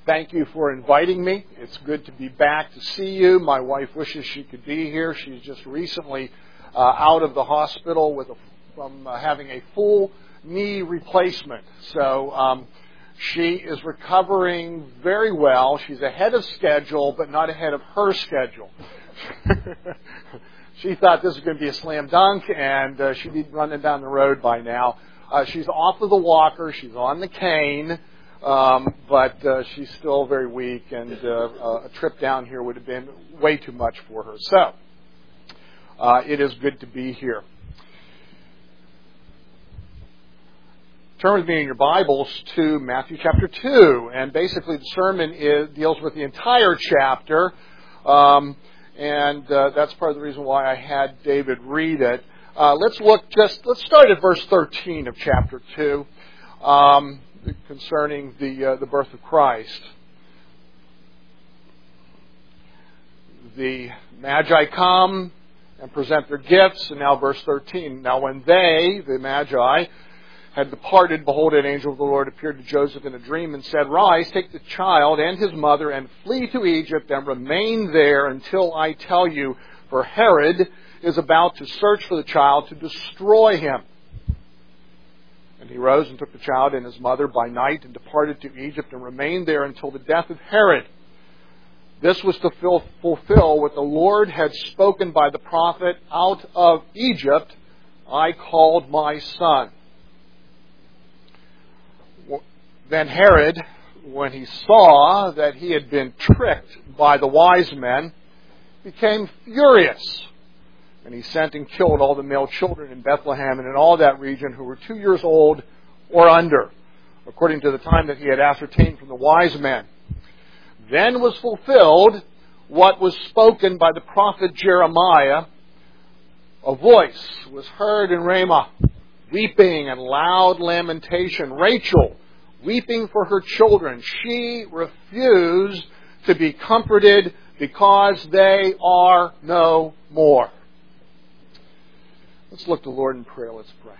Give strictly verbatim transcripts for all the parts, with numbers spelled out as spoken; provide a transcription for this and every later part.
thank you for inviting me. It's good to be back to see you. My wife wishes she could be here. She's just recently uh, out of the hospital with a, from uh, having a full knee replacement. So um, she is recovering very well. She's ahead of schedule, but not ahead of her schedule. She thought this was going to be a slam dunk, and uh, she'd be running down the road by now. Uh, she's off of the walker. She's on the cane. Um, but uh, she's still very weak, and uh, uh, a trip down here would have been way too much for her. So, uh, it is good to be here. Turn with me in your Bibles to Matthew chapter two, and basically the sermon is, deals with the entire chapter, um, and uh, that's part of the reason why I had David read it. Uh, let's look just, let's start at verse thirteen of chapter two. Um, concerning the uh, the birth of Christ. The Magi come and present their gifts, and now verse thirteen. Now when they, the Magi, had departed, behold, an angel of the Lord appeared to Joseph in a dream and said, Rise, take the child and his mother and flee to Egypt and remain there until I tell you, for Herod is about to search for the child to destroy him. And he rose and took the child and his mother by night and departed to Egypt and remained there until the death of Herod. This was to fulfill what the Lord had spoken by the prophet, Out of Egypt I called my son. Then Herod, when he saw that he had been tricked by the wise men, became furious. And he sent and killed all the male children in Bethlehem and in all that region who were two years old or under, according to the time that he had ascertained from the wise men. Then was fulfilled what was spoken by the prophet Jeremiah. A voice was heard in Ramah, weeping and loud lamentation. Rachel, weeping for her children. She refused to be comforted because they are no more. Let's look to the Lord in prayer. Let's pray.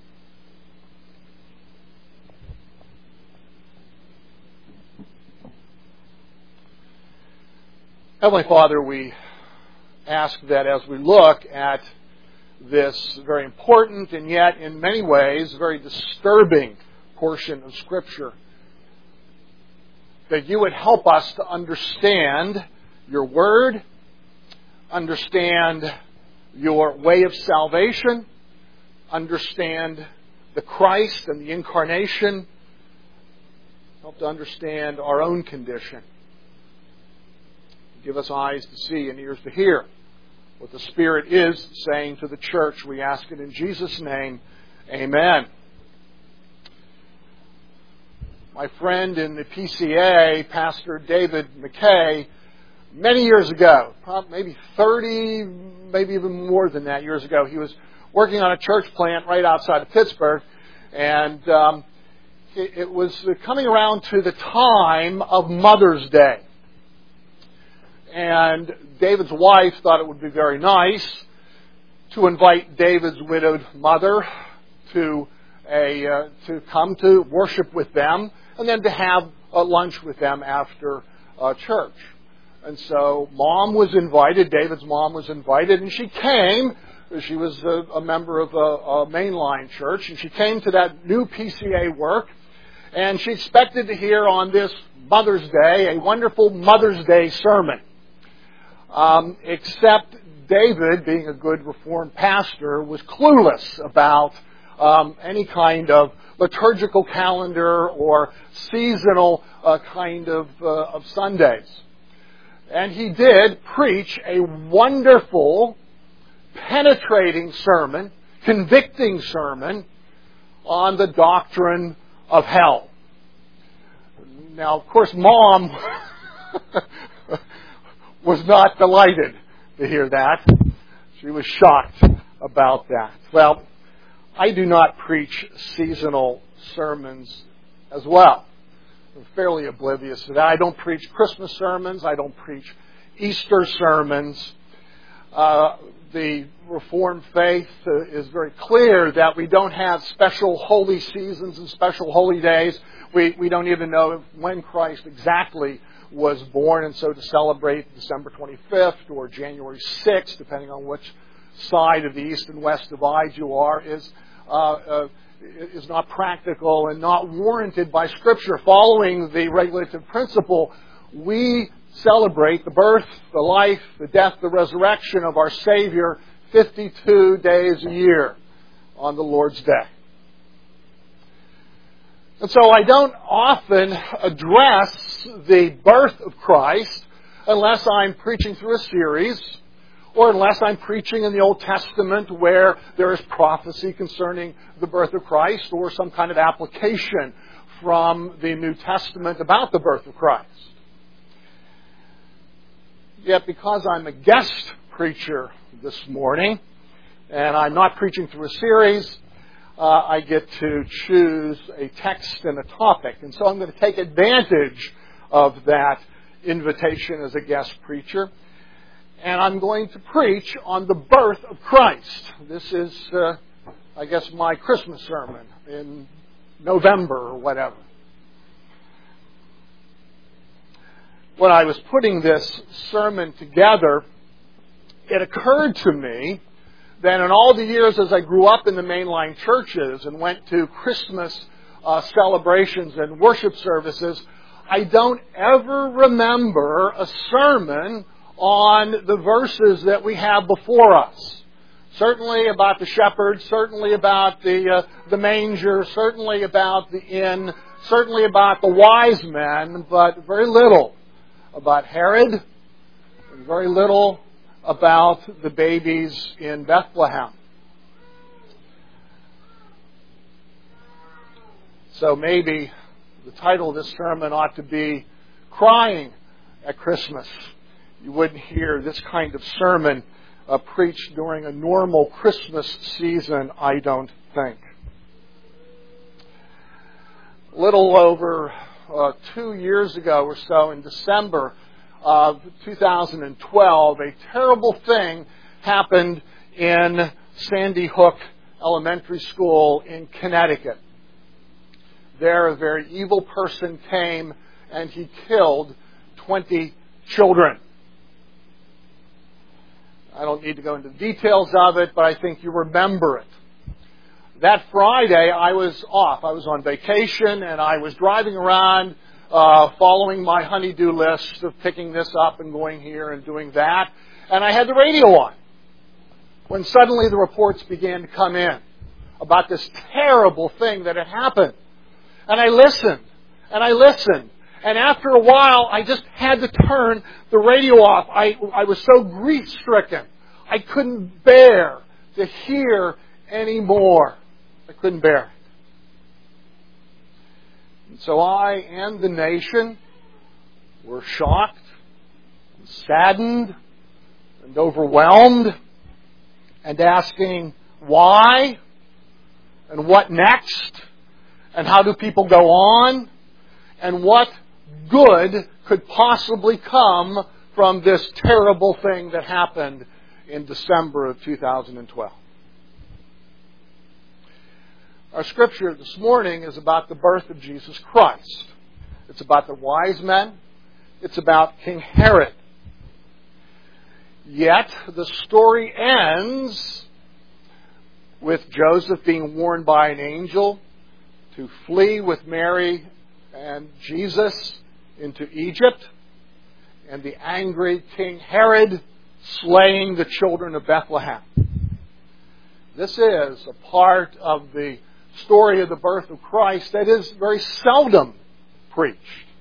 Heavenly Father, we ask that as we look at this very important and yet in many ways very disturbing portion of Scripture, that you would help us to understand your Word, understand your way of salvation, understand the Christ and the incarnation, help to understand our own condition. Give us eyes to see and ears to hear what the Spirit is saying to the church. We ask it in Jesus' name. Amen. My friend in the P C A, Pastor David McKay, many years ago, maybe thirty, maybe even more than that years ago, he was working on a church plant right outside of Pittsburgh, and um, it, it was coming around to the time of Mother's Day. And David's wife thought it would be very nice to invite David's widowed mother to a uh, to come to worship with them, and then to have a lunch with them after uh, church. And so Mom was invited, David's mom was invited, and she came. She was a, a member of a, a mainline church, and she came to that new P C A work, and she expected to hear on this Mother's Day a wonderful Mother's Day sermon. Um, except David, being a good Reformed pastor, was clueless about um, any kind of liturgical calendar or seasonal uh, kind of, uh, of Sundays. And he did preach a wonderful, penetrating sermon, convicting sermon on the doctrine of hell. Now, of course, Mom was not delighted to hear that. She was shocked about that. Well, I do not preach seasonal sermons as well. I'm fairly oblivious to that. I don't preach Christmas sermons. I don't preach Easter sermons. Uh, the Reformed faith uh, is very clear that we don't have special holy seasons and special holy days. We, we don't even know when Christ exactly was born, and so to celebrate December twenty-fifth or January sixth, depending on which side of the east and west divide you are, is uh, uh, is not practical and not warranted by Scripture. Following the regulative principle, we celebrate the birth, the life, the death, the resurrection of our Savior fifty-two days a year on the Lord's Day. And so I don't often address the birth of Christ unless I'm preaching through a series, or unless I'm preaching in the Old Testament where there is prophecy concerning the birth of Christ, or some kind of application from the New Testament about the birth of Christ. Yet because I'm a guest preacher this morning, and I'm not preaching through a series, uh, I get to choose a text and a topic. And so I'm going to take advantage of that invitation as a guest preacher. And I'm going to preach on the birth of Christ. This is, uh, I guess, my Christmas sermon in November or whatever. When I was putting this sermon together, it occurred to me that in all the years as I grew up in the mainline churches and went to Christmas uh, celebrations and worship services, I don't ever remember a sermon on the verses that we have before us. Certainly about the shepherds, certainly about the uh, the manger, certainly about the inn, certainly about the wise men, but very little about Herod, and very little about the babies in Bethlehem. So maybe the title of this sermon ought to be Crying at Christmas. You wouldn't hear this kind of sermon uh, preached during a normal Christmas season, I don't think. A little over uh, two years ago or so, in December of two thousand twelve, a terrible thing happened in Sandy Hook Elementary School in Connecticut. There, a very evil person came and he killed twenty children. I don't need to go into the details of it, but I think you remember it. That Friday, I was off. I was on vacation, and I was driving around, uh, following my honey-do list of picking this up and going here and doing that. And I had the radio on, when suddenly the reports began to come in about this terrible thing that had happened. And I listened, and I listened. And after a while, I just had to turn the radio off. I, I was so grief-stricken. I couldn't bear to hear any more. I couldn't bear it. And so I and the nation were shocked, and saddened, and overwhelmed, and asking why, and what next, and how do people go on, and what good could possibly come from this terrible thing that happened in December of two thousand twelve. Our scripture this morning is about the birth of Jesus Christ. It's about the wise men. It's about King Herod. Yet the story ends with Joseph being warned by an angel to flee with Mary and Jesus into Egypt, and the angry King Herod slaying the children of Bethlehem. This is a part of the story of the birth of Christ that is very seldom preached.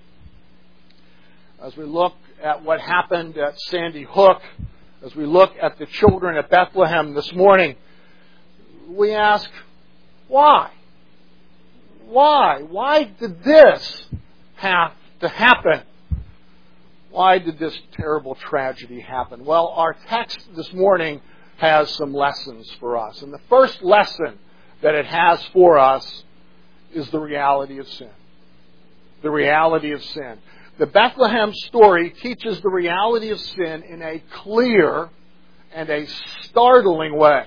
As we look at what happened at Sandy Hook, as we look at the children at Bethlehem this morning, we ask, why? Why? Why did this have to happen? Why did this terrible tragedy happen? Well, our text this morning has some lessons for us. And the first lesson that it has for us is the reality of sin. The reality of sin. The Bethlehem story teaches the reality of sin in a clear and a startling way.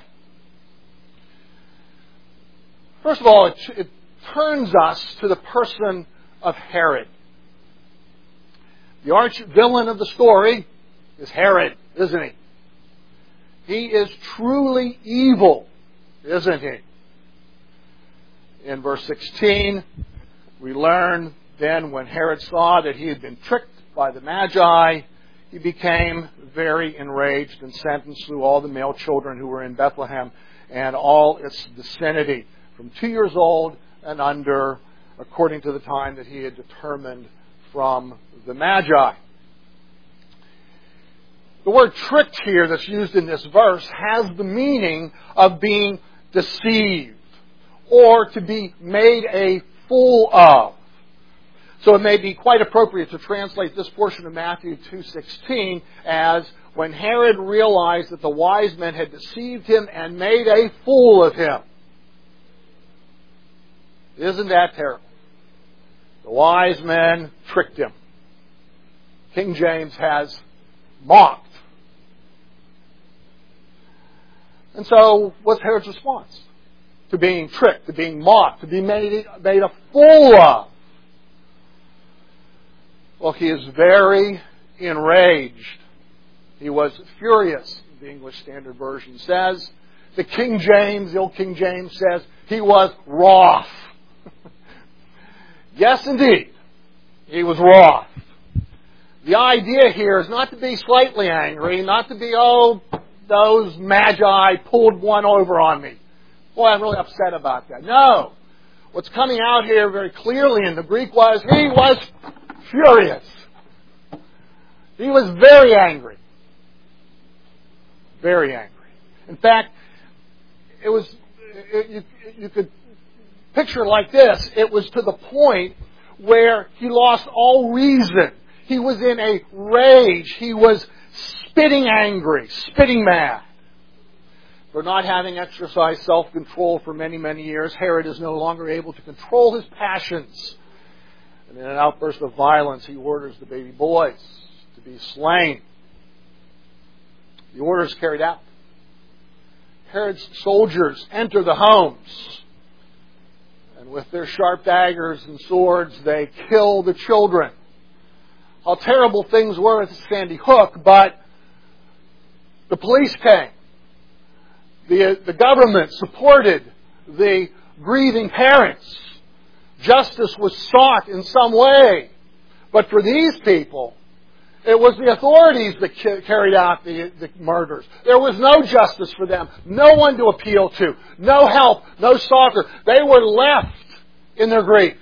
First of all, it, it turns us to the person of Herod. The arch villain of the story is Herod, isn't he? He is truly evil, isn't he? In verse sixteen, we learn then when Herod saw that he had been tricked by the Magi, he became very enraged and sent and slew all the male children who were in Bethlehem and all its vicinity, from two years old and under, according to the time that he had determined from the Magi. The word tricked here that's used in this verse has the meaning of being deceived or to be made a fool of. So it may be quite appropriate to translate this portion of Matthew two sixteen as when Herod realized that the wise men had deceived him and made a fool of him. Isn't that terrible? The wise men tricked him. King James has mocked. And so, what's Herod's response? To being tricked, to being mocked, to being made, made a fool of. Well, he is very enraged. He was furious, the English Standard Version says. The King James, the old King James says, he was wroth. Yes, indeed, he was wroth. The idea here is not to be slightly angry, not to be, oh, those magi pulled one over on me. Boy, I'm really upset about that. No. What's coming out here very clearly in the Greek was he was furious. He was very angry. Very angry. In fact, it was, it, you, you could picture it like this. It was to the point where he lost all reason. He was in a rage. He was spitting angry, spitting mad. For not having exercised self-control for many, many years, Herod is no longer able to control his passions. And in an outburst of violence, he orders the baby boys to be slain. The order is carried out. Herod's soldiers enter the homes. And with their sharp daggers and swords, they kill the children. How terrible things were at Sandy Hook, but the police came. The, the government supported the grieving parents. Justice was sought in some way. But for these people, it was the authorities that ca- carried out the, the murders. There was no justice for them. No one to appeal to. No help. No succor. They were left in their grief.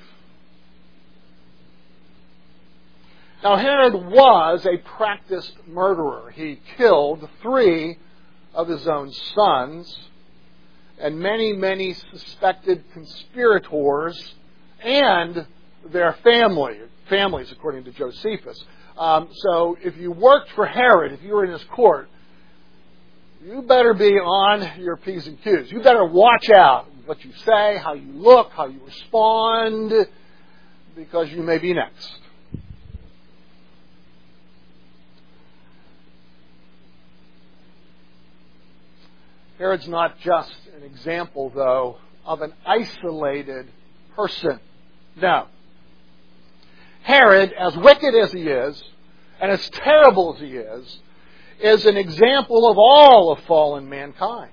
Now, Herod was a practiced murderer. He killed three of his own sons and many, many suspected conspirators and their family, families, according to Josephus. Um, so if you worked for Herod, if you were in his court, you better be on your P's and Q's. You better watch out what you say, how you look, how you respond, because you may be next. Herod's not just an example, though, of an isolated person. No. Herod, as wicked as he is, and as terrible as he is, is an example of all of fallen mankind.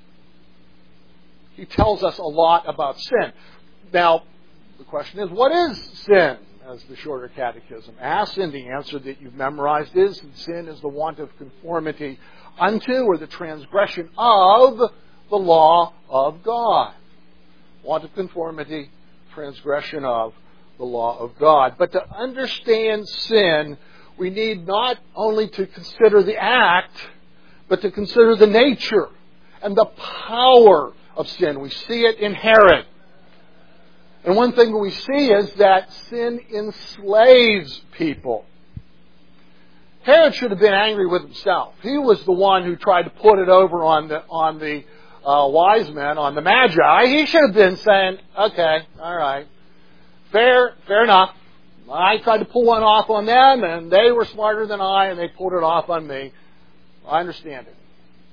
He tells us a lot about sin. Now, the question is, what is sin? As the Shorter Catechism asks, and the answer that you've memorized is that sin is the want of conformity unto or the transgression of the law of God. Want of conformity, transgression of the law of God. But to understand sin, we need not only to consider the act, but to consider the nature and the power of sin. We see it in Herod. And one thing we see is that sin enslaves people. Herod should have been angry with himself. He was the one who tried to put it over on the on the uh, wise men, on the Magi. He should have been saying, okay, all right, fair, fair enough. I tried to pull one off on them, and they were smarter than I, and they pulled it off on me. I understand it.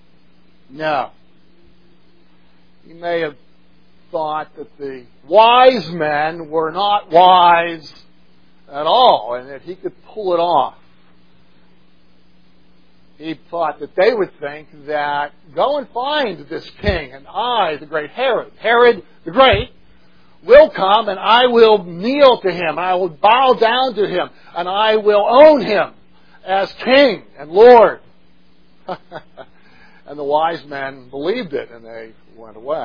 No. He may have thought that the wise men were not wise at all, and that he could pull it off. He thought that they would think that, go and find this king, and I, the great Herod, Herod the Great, will come, and I will kneel to him, I will bow down to him, and I will own him as king and Lord. And the wise men believed it, and they went away.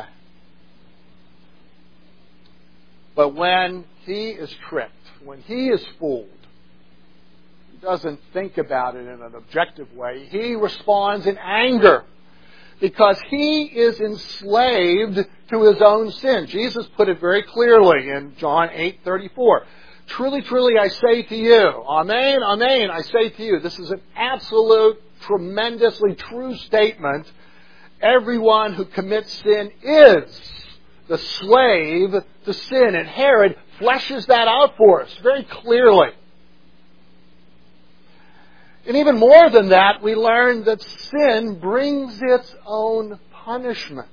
But when he is tricked, when he is fooled, he doesn't think about it in an objective way. He responds in anger because he is enslaved to his own sin. Jesus put it very clearly in John eight thirty-four. Truly, truly, I say to you, amen, amen, I say to you. This is an absolute, tremendously true statement. Everyone who commits sin is the slave to sin. And Herod fleshes that out for us very clearly. And even more than that, we learn that sin brings its own punishment.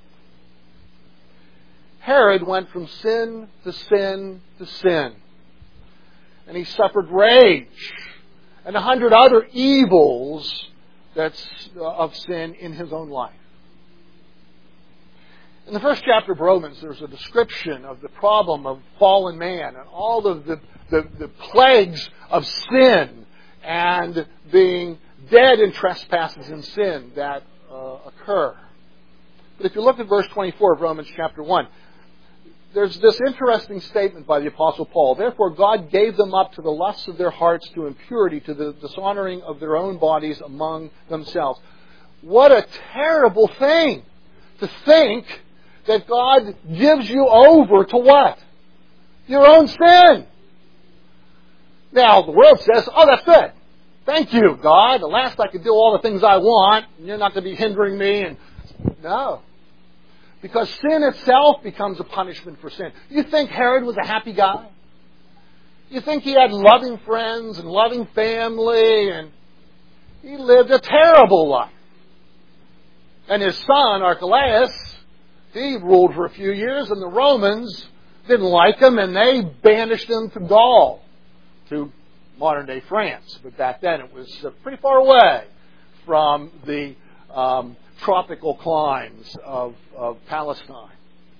Herod went from sin to sin to sin. And he suffered rage and a hundred other evils that's of sin in his own life. In the first chapter of Romans, there's a description of the problem of fallen man and all of the, the, the plagues of sin and being dead in trespasses and sin that uh, occur. But if you look at verse twenty-four of Romans chapter one, there's this interesting statement by the Apostle Paul. Therefore God gave them up to the lusts of their hearts, to impurity, to the dishonoring of their own bodies among themselves. What a terrible thing to think that God gives you over to what? Your own sin. Now, the world says, oh, that's good. Thank you, God. At last I can do all the things I want, and you're not going to be hindering me. And no. Because sin itself becomes a punishment for sin. You think Herod was a happy guy? You think he had loving friends and loving family, and he lived a terrible life. And his son, Archelaus, he ruled for a few years, and the Romans didn't like him, and they banished him to Gaul, to modern-day France. But back then it was pretty far away from the um, tropical climes of, of Palestine.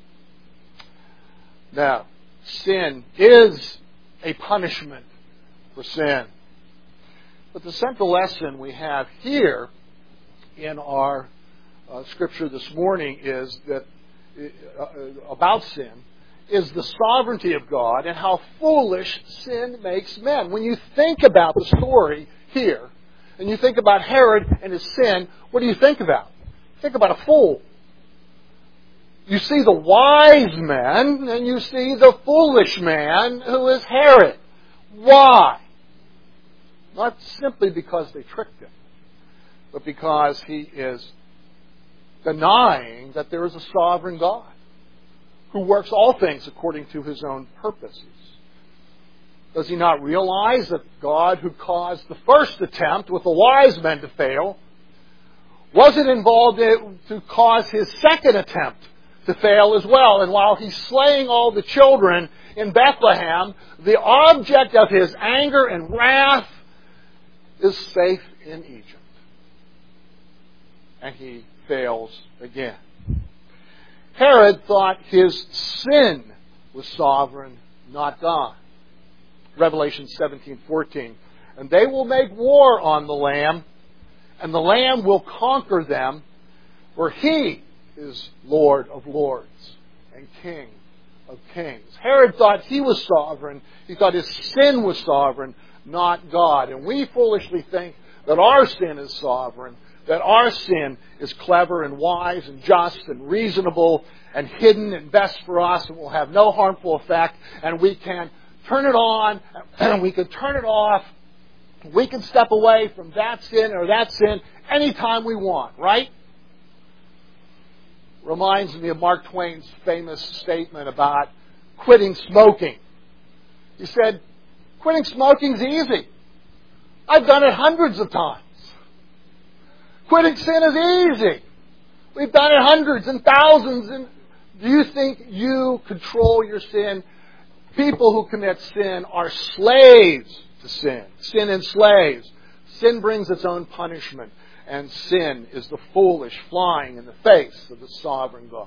Now, sin is a punishment for sin. But the central lesson we have here in our uh, scripture this morning is that uh, about sin is the sovereignty of God and how foolish sin makes men. When you think about the story here, and you think about Herod and his sin, what do you think about? Think about a fool. You see the wise man, and you see the foolish man who is Herod. Why? Not simply because they tricked him, but because he is denying that there is a sovereign God who works all things according to his own purposes. Does he not realize that God, who caused the first attempt with the wise men to fail, wasn't involved in, to cause his second attempt to fail as well? And while he's slaying all the children in Bethlehem, the object of his anger and wrath is safe in Egypt. And he fails again. Herod thought his sin was sovereign, not God. Revelation seventeen fourteen. And they will make war on the Lamb, and the Lamb will conquer them, for he is Lord of lords and King of kings. Herod thought he was sovereign. He thought his sin was sovereign, not God. And we foolishly think that our sin is sovereign, that our sin is clever and wise and just and reasonable and hidden and best for us and will have no harmful effect, and we can turn it on and we can turn it off. We can step away from that sin or that sin anytime we want, right? Reminds me of Mark Twain's famous statement about quitting smoking. He said, quitting smoking's easy. I've done it hundreds of times. Quitting sin is easy. We've done it hundreds and thousands. And do you think you control your sin? People who commit sin are slaves to sin. Sin enslaves. Sin brings its own punishment. And sin is the foolish flying in the face of the sovereign God.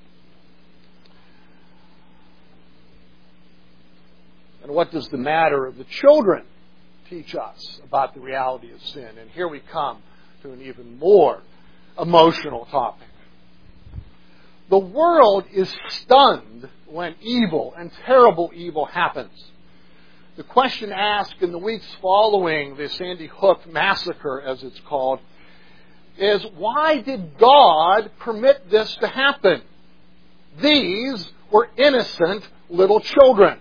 And what does the matter of the children teach us about the reality of sin? And here we come to an even more emotional topic. The world is stunned when evil and terrible evil happens. The question asked in the weeks following the Sandy Hook massacre, as it's called, is why did God permit this to happen? These were innocent little children.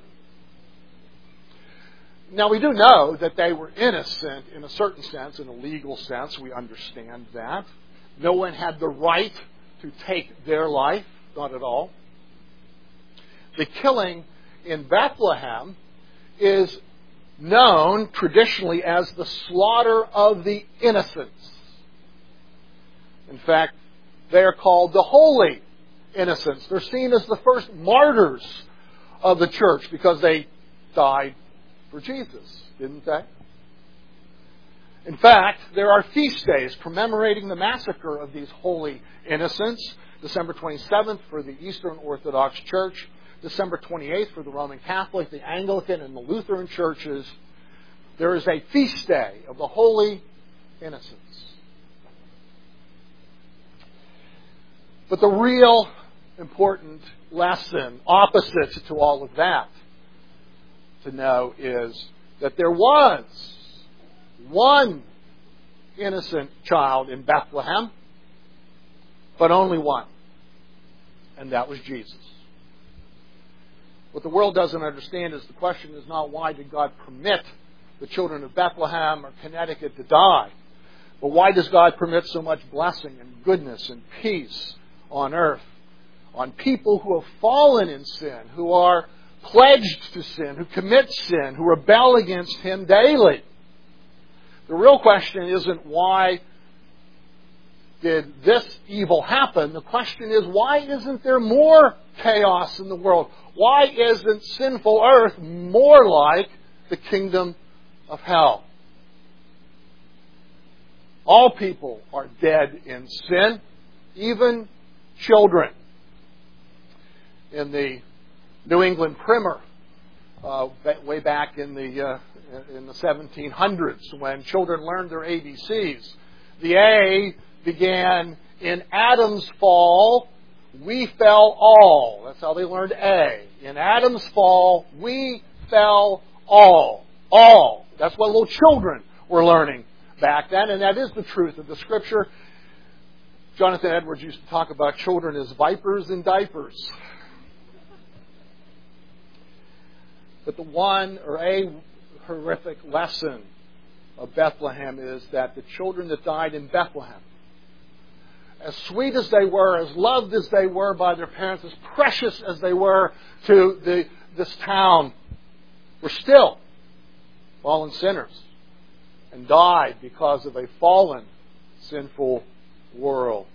Now, we do know that they were innocent in a certain sense, in a legal sense. We understand that. No one had the right to take their life, not at all. The killing in Bethlehem is known traditionally as the slaughter of the innocents. In fact, they are called the holy innocents. They're seen as the first martyrs of the church because they died for Jesus, didn't they? In fact, there are feast days commemorating the massacre of these holy innocents. December twenty-seventh for the Eastern Orthodox Church, December twenty-eighth for the Roman Catholic, the Anglican, and the Lutheran churches. There is a feast day of the holy innocents. But the real important lesson, opposite to all of that, to know is that there was one innocent child in Bethlehem, but only one, and that was Jesus. What the world doesn't understand is the question is not why did God permit the children of Bethlehem or Connecticut to die, but why does God permit so much blessing and goodness and peace on earth, on people who have fallen in sin, who are pledged to sin, who commit sin, who rebel against Him daily. The real question isn't why did this evil happen. The question is, why isn't there more chaos in the world? Why isn't sinful earth more like the kingdom of hell? All people are dead in sin, even children. In the New England Primer, uh, way back in the uh, in the seventeen hundreds, when children learned their A B Cs, the A began in Adam's fall. We fell all. That's how they learned A. In Adam's fall, we fell all. All. That's what little children were learning back then, and that is the truth of the Scripture. Jonathan Edwards used to talk about children as vipers in diapers. But the one or a horrific lesson of Bethlehem is that the children that died in Bethlehem, as sweet as they were, as loved as they were by their parents, as precious as they were to the, this town, were still fallen sinners and died because of a fallen, sinful world.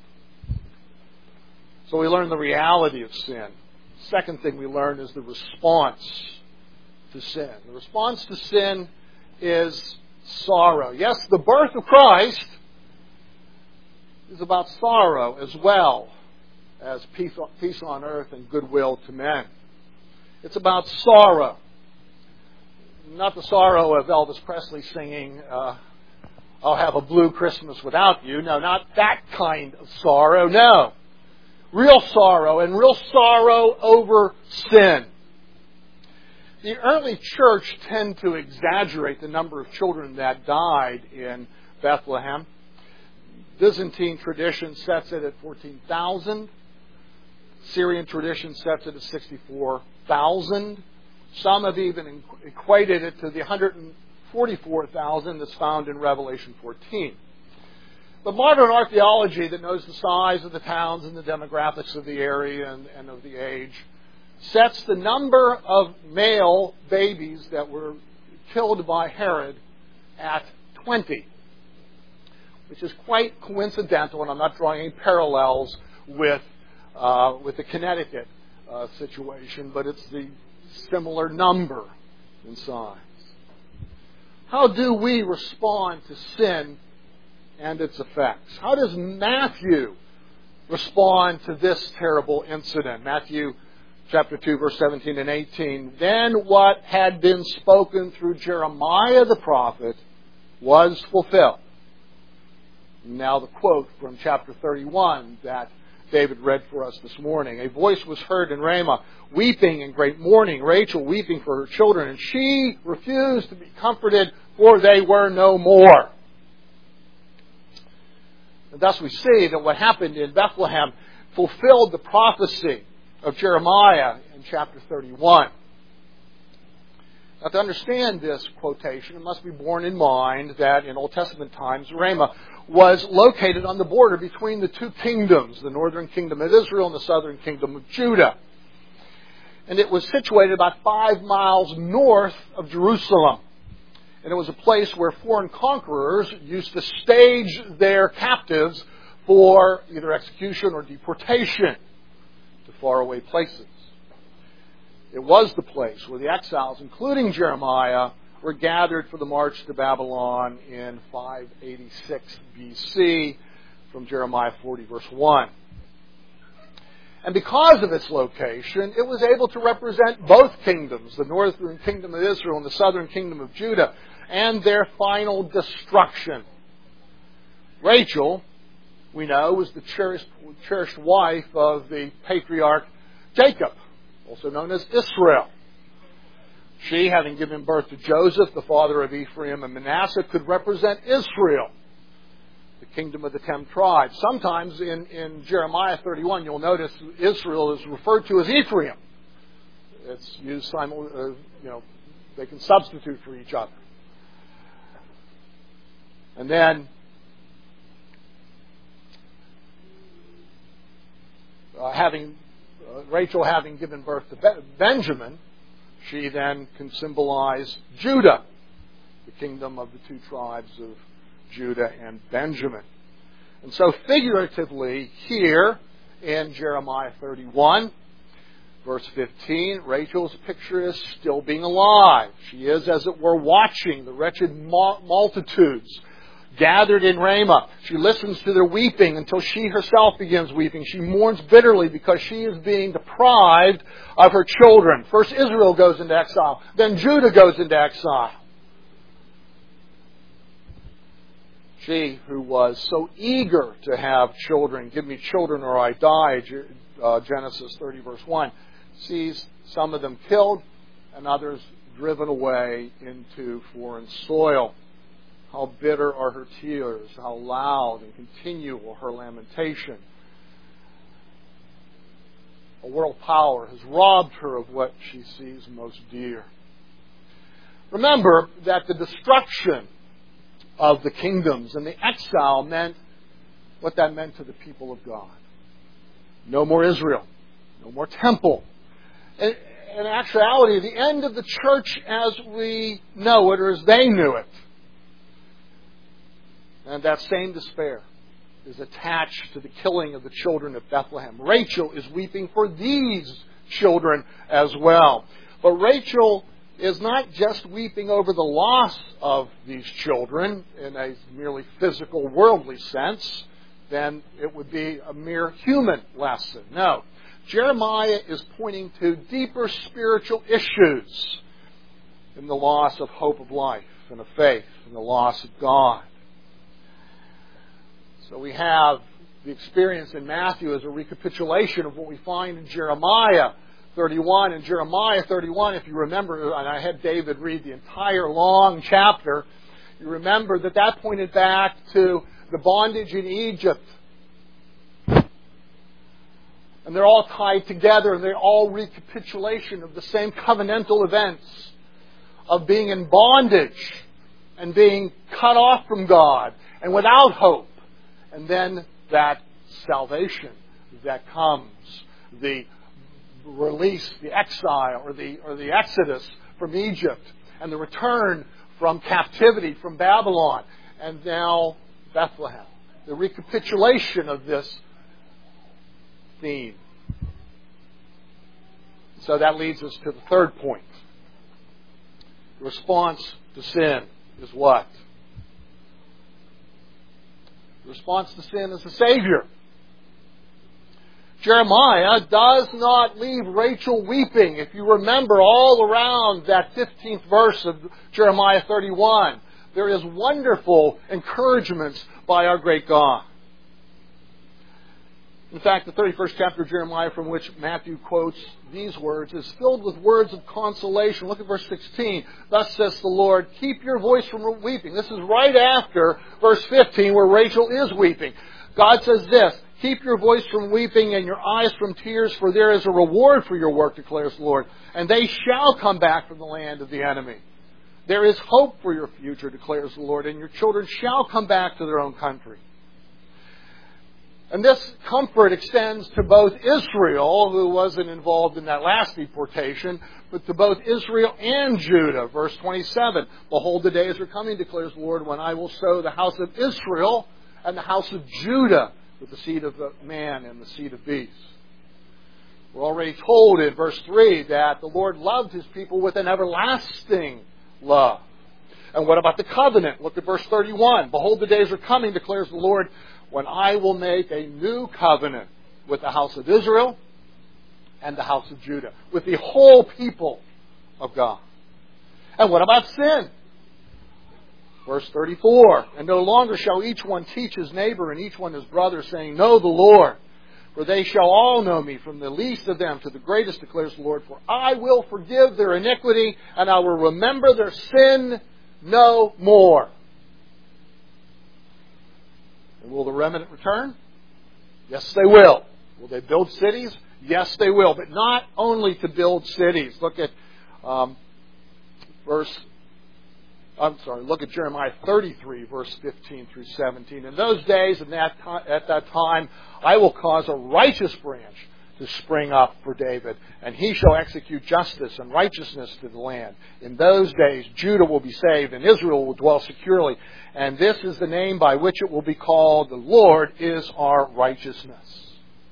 So we learn the reality of sin. Second thing we learn is the response to sin. The response to sin is sorrow. Yes, the birth of Christ is about sorrow as well as peace on earth and goodwill to men. It's about sorrow. Not the sorrow of Elvis Presley singing, uh, I'll have a blue Christmas without you. No, not that kind of sorrow. No. Real sorrow, and real sorrow over sin. The early church tend to exaggerate the number of children that died in Bethlehem. Byzantine tradition sets it at fourteen thousand. Syrian tradition sets it at sixty-four thousand. Some have even equated it to the one hundred forty-four thousand that's found in Revelation fourteen. But modern archaeology that knows the size of the towns and the demographics of the area and, and of the age sets the number of male babies that were killed by Herod at twenty. which is quite coincidental, and I'm not drawing any parallels with, uh, with the Connecticut uh, situation, but it's the similar number in size. How do we respond to sin and its effects? How does Matthew respond to this terrible incident? Matthew chapter two, verse seventeen and eighteen. Then what had been spoken through Jeremiah the prophet was fulfilled. Now the quote from chapter thirty-one that David read for us this morning. A voice was heard in Ramah, weeping in great mourning, Rachel weeping for her children, and she refused to be comforted, for they were no more. And thus we see that what happened in Bethlehem fulfilled the prophecy of Jeremiah in chapter thirty-one. Now, to understand this quotation, it must be borne in mind that in Old Testament times, Ramah was located on the border between the two kingdoms, the northern kingdom of Israel and the southern kingdom of Judah. And it was situated about five miles north of Jerusalem. And it was a place where foreign conquerors used to stage their captives for either execution or deportation to faraway places. It was the place where the exiles, including Jeremiah, were gathered for the march to Babylon in five eighty-six B C from Jeremiah forty, verse one. And because of its location, it was able to represent both kingdoms, the northern kingdom of Israel and the southern kingdom of Judah, and their final destruction. Rachel, we know, was the cherished, cherished wife of the patriarch Jacob, also known as Israel. She, having given birth to Joseph, the father of Ephraim and Manasseh, could represent Israel, the kingdom of the ten tribes. Sometimes in, in Jeremiah thirty-one, you'll notice Israel is referred to as Ephraim. It's used simul, uh, you know, they can substitute for each other. And then uh, having uh, Rachel having given birth to Be- Benjamin, she then can symbolize Judah, the kingdom of the two tribes of Judah and Benjamin. And so figuratively here in Jeremiah thirty-one, verse fifteen, Rachel's picture is still being alive. She is, as it were, watching the wretched multitudes gathered in Ramah. She listens to their weeping until she herself begins weeping. She mourns bitterly because she is being deprived of her children. First Israel goes into exile. Then Judah goes into exile. She who was so eager to have children, give me children or I die, Genesis thirty verse one, sees some of them killed and others driven away into foreign soil. How bitter are her tears, how loud and continual her lamentation. A world power has robbed her of what she sees most dear. Remember that the destruction of the kingdoms and the exile meant what that meant to the people of God. No more Israel. No more temple. In, in actuality, the end of the church as we know it, or as they knew it. And that same despair is attached to the killing of the children of Bethlehem. Rachel is weeping for these children as well. But Rachel is not just weeping over the loss of these children in a merely physical, worldly sense. Then it would be a mere human lesson. No. Jeremiah is pointing to deeper spiritual issues in the loss of hope of life and of faith and the loss of God. So we have the experience in Matthew as a recapitulation of what we find in Jeremiah thirty-one. In Jeremiah thirty-one, if you remember, and I had David read the entire long chapter, you remember that that pointed back to the bondage in Egypt. And they're all tied together, and they're all recapitulation of the same covenantal events of being in bondage and being cut off from God and without hope. And then that salvation that comes, the release, the exile, or the or the exodus from Egypt, and the return from captivity from Babylon, and now Bethlehem. The recapitulation of this theme. So that leads us to the third point. The response to sin is what? The response to sin is the Savior. Jeremiah does not leave Rachel weeping. If you remember all around that fifteenth verse of Jeremiah thirty-one, there is wonderful encouragements by our great God. In fact, the thirty-first chapter of Jeremiah, from which Matthew quotes these words, is filled with words of consolation. Look at verse sixteen. Thus says the Lord, keep your voice from weeping. This is right after verse fifteen, where Rachel is weeping. God says this, keep your voice from weeping and your eyes from tears, for there is a reward for your work, declares the Lord. And they shall come back from the land of the enemy. There is hope for your future, declares the Lord, and your children shall come back to their own country. And this comfort extends to both Israel, who wasn't involved in that last deportation, but to both Israel and Judah. Verse twenty-seven, behold, the days are coming, declares the Lord, when I will sow the house of Israel and the house of Judah with the seed of the man and the seed of beast. We're already told in verse three that the Lord loved His people with an everlasting love. And what about the covenant? Look at verse thirty-one. Behold, the days are coming, declares the Lord, when I will make a new covenant with the house of Israel and the house of Judah, with the whole people of God. And what about sin? Verse thirty-four, and no longer shall each one teach his neighbor and each one his brother, saying, know the Lord, for they shall all know me, from the least of them to the greatest, declares the Lord, for I will forgive their iniquity, and I will remember their sin no more. And will the remnant return? Yes, they will. Will they build cities? Yes, they will. But not only to build cities. Look at um, verse, I'm sorry, look at Jeremiah thirty-three, verse fifteen through seventeen. In those days, and that ti- at that time, I will cause a righteous branch to spring up for David, and he shall execute justice and righteousness to the land. In those days, Judah will be saved, and Israel will dwell securely. And this is the name by which it will be called, the Lord is our righteousness.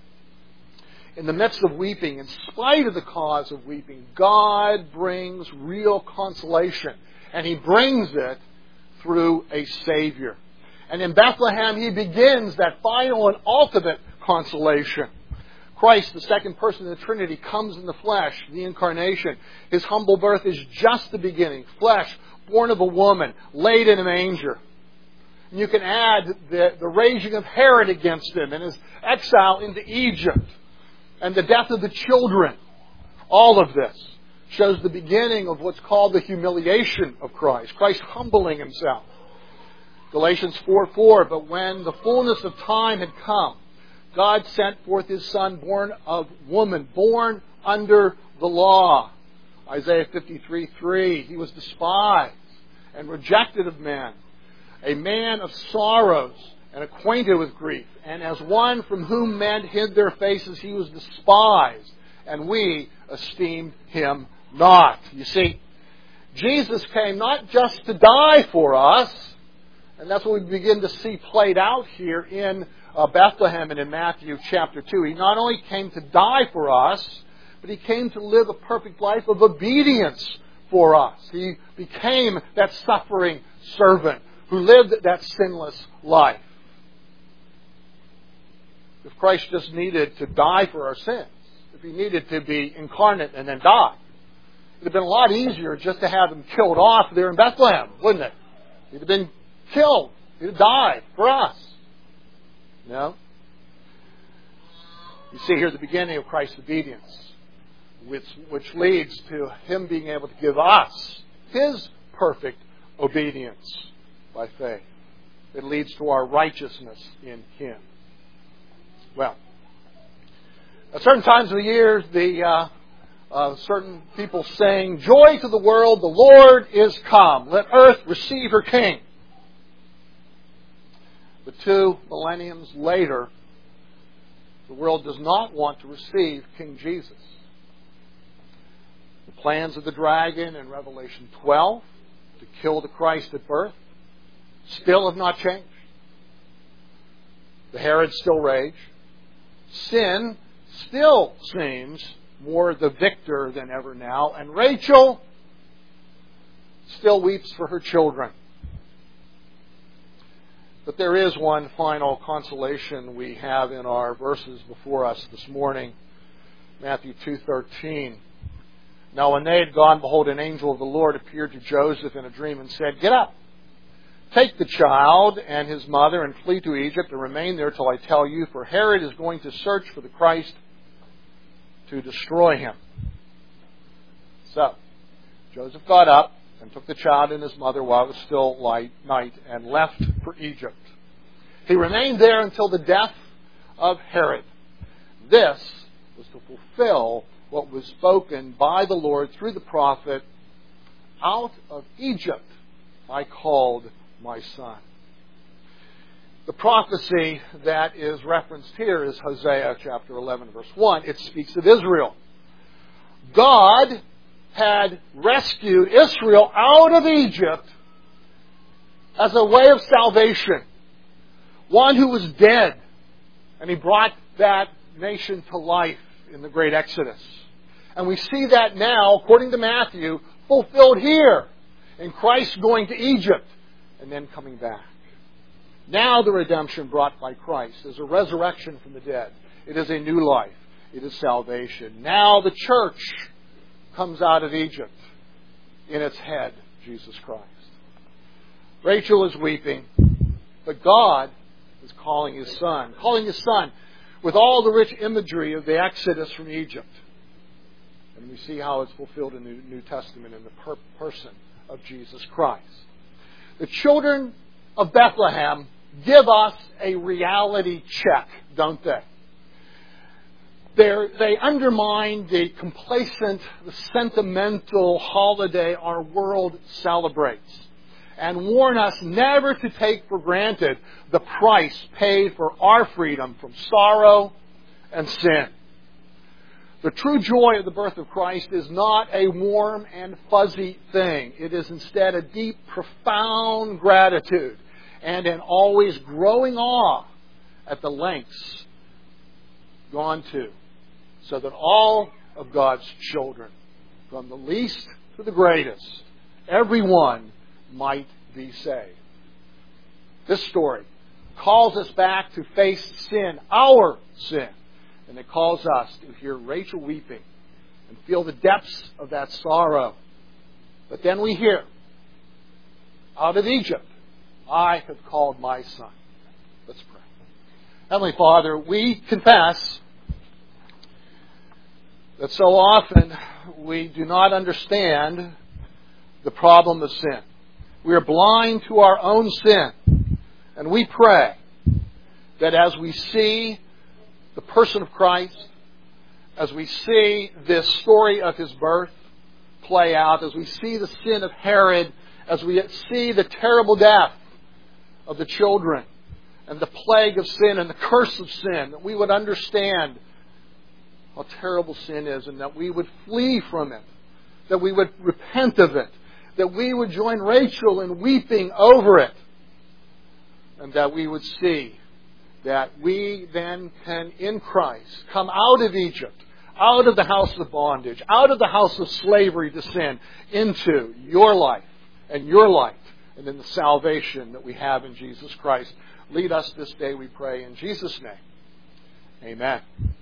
In the midst of weeping, in spite of the cause of weeping, God brings real consolation. And He brings it through a Savior. And in Bethlehem, He begins that final and ultimate consolation. Christ, the second person of the Trinity, comes in the flesh, the incarnation. His humble birth is just the beginning. Flesh, born of a woman, laid in a manger. And you can add the, the raging of Herod against Him and His exile into Egypt and the death of the children. All of this shows the beginning of what's called the humiliation of Christ. Christ humbling Himself. Galatians four four, but when the fullness of time had come, God sent forth His Son, born of woman, born under the law. Isaiah fifty-three three, He was despised and rejected of men, a man of sorrows and acquainted with grief. And as one from whom men hid their faces, He was despised, and we esteemed Him not. You see, Jesus came not just to die for us, and that's what we begin to see played out here in uh, Bethlehem and in Matthew chapter two. He not only came to die for us, but He came to live a perfect life of obedience for us. He became that suffering servant who lived that sinless life. If Christ just needed to die for our sins, if He needed to be incarnate and then die, it would have been a lot easier just to have Him killed off there in Bethlehem, wouldn't it? He'd have been killed. He'd have died for us. No? You see here the beginning of Christ's obedience, which, which leads to Him being able to give us His perfect obedience by faith. It leads to our righteousness in Him. Well, at certain times of the year, the uh, uh, certain people saying, "Joy to the world, the Lord is come. Let earth receive her King." But two millenniums later, the world does not want to receive King Jesus. The plans of the dragon in Revelation twelve to kill the Christ at birth still have not changed. The Herods still rage. Sin still seems more the victor than ever now. And Rachel still weeps for her children. But there is one final consolation we have in our verses before us this morning. Matthew two thirteen. Now when they had gone, behold, an angel of the Lord appeared to Joseph in a dream and said, Get up, take the child and his mother and flee to Egypt and remain there till I tell you, for Herod is going to search for the Christ to destroy him. So, Joseph got up and took the child and his mother while it was still light, night and left for Egypt. He remained there until the death of Herod. This was to fulfill what was spoken by the Lord through the prophet, Out of Egypt I called my son. The prophecy that is referenced here is Hosea chapter eleven, verse one. It speaks of Israel. God had rescued Israel out of Egypt as a way of salvation. One who was dead. And He brought that nation to life in the great Exodus. And we see that now, according to Matthew, fulfilled here in Christ going to Egypt and then coming back. Now the redemption brought by Christ is a resurrection from the dead. It is a new life. It is salvation. Now the church comes out of Egypt in its head, Jesus Christ. Rachel is weeping, but God is calling His Son, calling His Son with all the rich imagery of the Exodus from Egypt. And we see how it's fulfilled in the New Testament in the per- person of Jesus Christ. The children of Bethlehem give us a reality check, don't they? They're, they undermine the complacent, the sentimental holiday our world celebrates and warn us never to take for granted the price paid for our freedom from sorrow and sin. The true joy of the birth of Christ is not a warm and fuzzy thing. It is instead a deep, profound gratitude and an always growing awe at the lengths gone to, so that all of God's children, from the least to the greatest, everyone might be saved. This story calls us back to face sin, our sin, and it calls us to hear Rachel weeping and feel the depths of that sorrow. But then we hear, out of Egypt, I have called my son. Let's pray. Heavenly Father, we confess that so often we do not understand the problem of sin. We are blind to our own sin. And we pray that as we see the person of Christ, as we see this story of His birth play out, as we see the sin of Herod, as we see the terrible death of the children, and the plague of sin and the curse of sin, that we would understand how terrible sin is and that we would flee from it, that we would repent of it, that we would join Rachel in weeping over it, and that we would see that we then can, in Christ, come out of Egypt, out of the house of bondage, out of the house of slavery to sin, into your life and your light, and in the salvation that we have in Jesus Christ. Lead us this day, we pray, in Jesus' name. Amen.